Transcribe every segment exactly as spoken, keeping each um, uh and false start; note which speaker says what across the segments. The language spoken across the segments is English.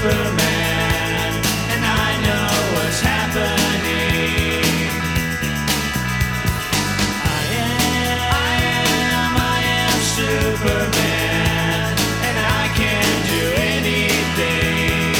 Speaker 1: Superman, and I know what's happening. I am, I am, I am Superman, and I can do anything.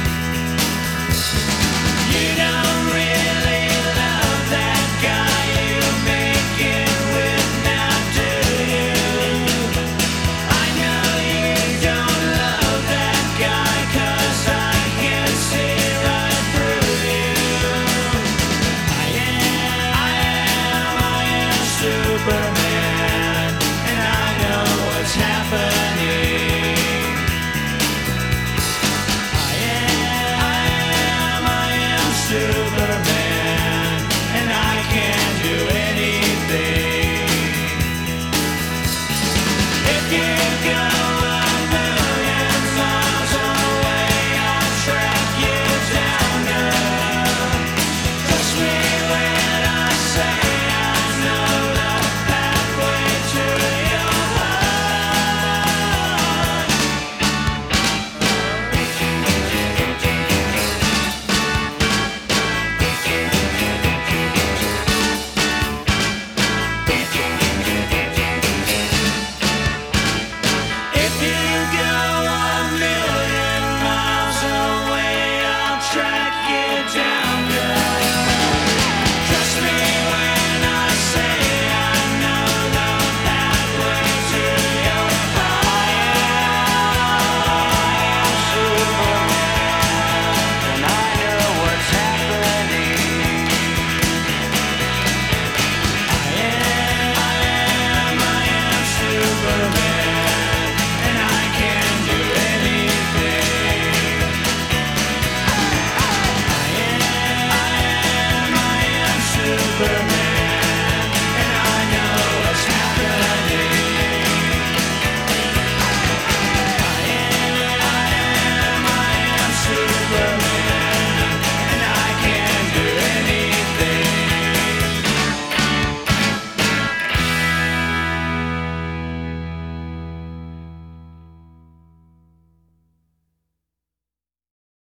Speaker 1: You don't really love that guy you're making with now, do you? I know you don't love that guy, 'cause I can see right through you. I am, I am, I am Superman.